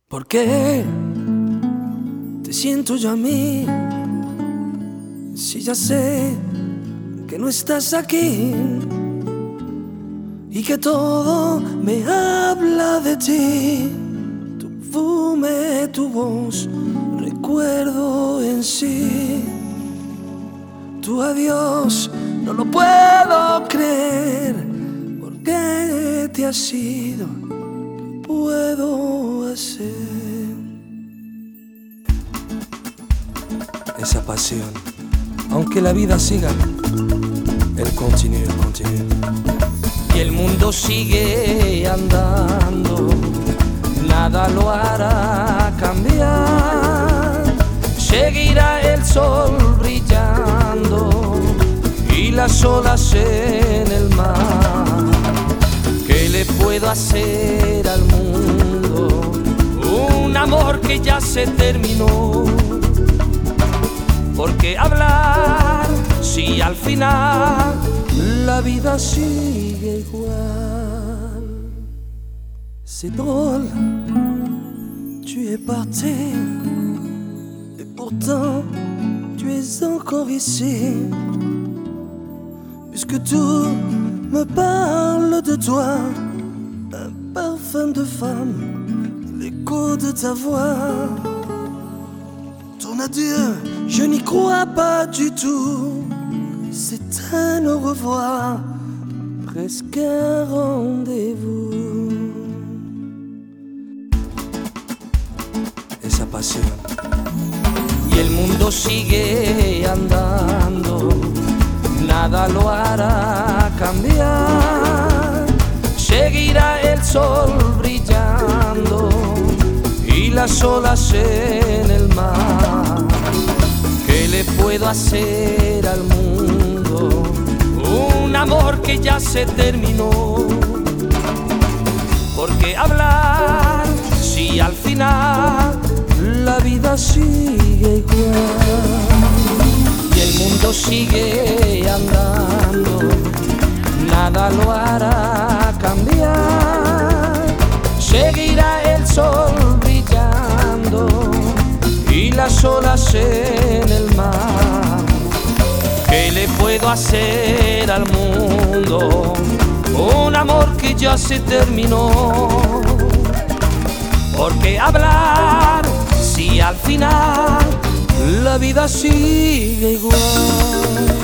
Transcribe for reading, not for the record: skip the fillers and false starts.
¿Por qué te siento yo a mí? Si ya sé que no estás aquí y que todo me habla de ti. Tu perfume, tu voz, recuerdo en sí. Tu adiós no lo puedo creer. ¿Por qué te has ido? ¿Qué puedo hacer? Esa pasión, aunque la vida siga, él continúa, continúa. Y el mundo sigue andando, nada lo hará cambiar. Seguirá el sol brillando y las olas en el mar. ¿Qué le puedo hacer al mundo? Un amor que ya se terminó. ¿Por qué hablar si al final la vida sigue igual? C'est drôle, tu es parti et pourtant tu es encore ici. Puisque tout me parle de toi, un parfum de femme, l'écho de ta voix. Ton adieu, je n'y crois pas du tout. C'est un au revoir, presque un rendez-vous. Esa pasión. Y el mundo sigue andando, nada lo hará cambiar. Seguirá el sol brillando y las olas en el mar. ¿Qué le puedo hacer al mundo? Un amor que ya se terminó. ¿Por qué hablar si al final la vida sigue igual? Y el mundo sigue andando, nada lo hará cambiar. Seguirá el sol brillando y las olas en el mar. ¿Qué le puedo hacer al mundo? Un amor que ya se terminó. ¿Por qué hablar si al final la vida sigue igual?